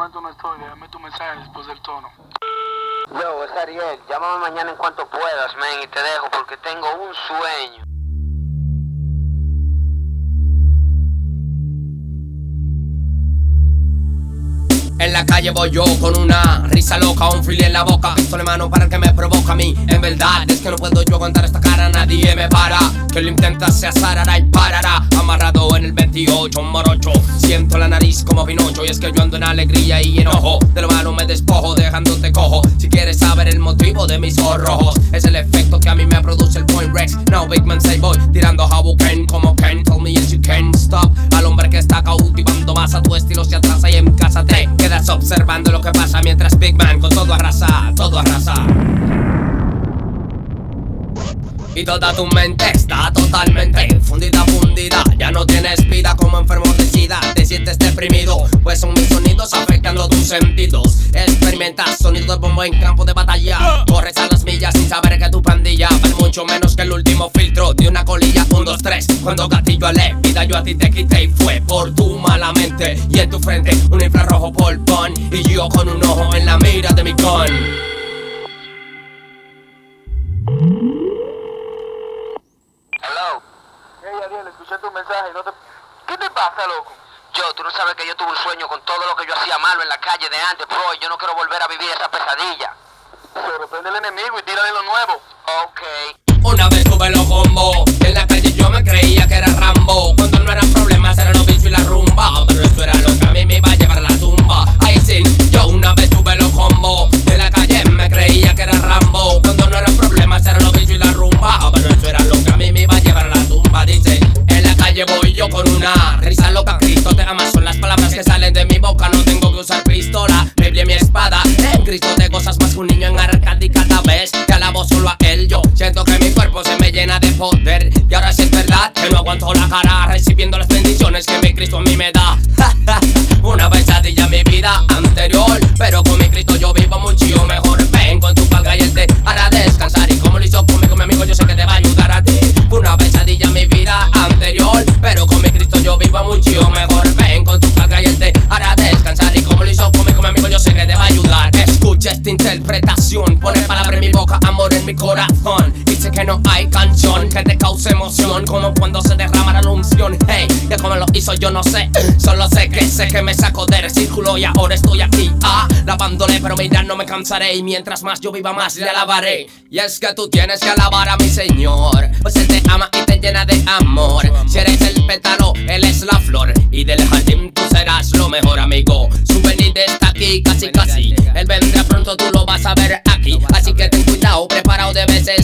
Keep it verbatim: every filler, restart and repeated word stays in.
momento no estoy, déjame tu mensaje después del tono. Yo, es Ariel, llámame mañana en cuanto puedas, men, y te dejo porque tengo un sueño. En la calle voy yo con una risa loca, un fili en la boca, pistola en mano para el que me provoca a mí. En verdad es que no puedo yo aguantar esta cara, nadie me para. Que lo intenta se azarará y parará. Amarrado en el veintiocho, un morocho, siento la nariz como Pinocho. Y es que yo ando en alegría y enojo, de lo malo me despojo dejándote cojo. Si quieres saber el motivo de mis ojos rojos, es el efecto que a mí me produce el Point Rex. Now big man say boy, tirando Habuken como Ken. Tell me yes you can stop al hombre que está cautivando más a tu estilo se atrasa y en casa te quedas observando lo que pasa mientras Big Man con todo arrasa, todo arrasa. Y toda tu mente está totalmente fundida, fundida. Ya no tienes vida como enfermo de sida. Te sientes deprimido, pues son mis sonidos afectando tus sentidos. Experimentas sonidos de bombo en campo de batalla. Corres a las millas sin saber que tu pandilla vale mucho menos que el último filtro de una colilla. Un, dos, tres, cuando gatillo ale vida yo a ti te quité y fue por tu mala mente. Y en tu frente un infrarrojo polvón y yo con un ojo en la mira de mi gun. Hello. Hey, Ariel, escuché tu mensaje, no te... ¿Qué te pasa, loco? Yo, tú no sabes que yo tuve un sueño con todo lo que yo hacía malo en la calle de antes, bro, y yo no quiero volver a vivir esa pesadilla. Sorprende al enemigo y tírale lo nuevo. Ok. Una vez tuve los combos, en la calle yo me creía que era Rambo. Cuando no eran problemas eran los bichos y la rumba. Pero esto era lo que a mí me iba a llevar a la tumba. Ahí sí, yo una vez tuve los combos, en la calle me creía que era Rambo. Cuando no eran problemas eran los bichos y la rumba. Pero esto era lo que a mí me iba a llevar a la tumba. Dice, en la calle voy yo con una risa loca. Cristo te ama, son las palabras que salen de mi boca. No tengo que usar pistola, Biblia y mi espada. En Cristo te gozas más que un niño en arcade. Y cada vez te alabo solo a él. Yo siento que mi cuerpo se me llena de poder. Y ahora sí es verdad que no aguanto la cara, recibiendo las bendiciones que mi Cristo a mí me da. Una pesadilla en mi vida anterior, pero con mi Cristo yo vivo mucho mejor. Ven con tu palga y él te hará descansar. Y como lo hizo conmigo mi amigo, yo sé que te va a ayudar a ti. Una pesadilla en mi vida anterior, pero con mi Cristo yo vivo mucho mejor. Ven con tu palga y él te hará descansar. Y como lo hizo conmigo mi amigo, yo sé que te va a ayudar. Escucha esta interpretación, pone palabra en mi boca, amor en mi corazón. Dice que no hay canción que te cause emoción como cuando se derrama la unción. Hey, que como lo hizo yo no sé, solo sé que sé que me sacó del círculo y ahora estoy aquí, ah, lavándole, pero mira, no me cansaré. Y mientras más yo viva más le alabaré. Y es que tú tienes que alabar a mi Señor, pues Él te ama y te llena de amor. Si eres el pétalo, Él es la flor, y del jardín tú serás lo mejor, amigo. Su venida está aquí, casi casi. Él vendrá pronto, tú lo vas a ver aquí. Así que ten cuidado, preparado debes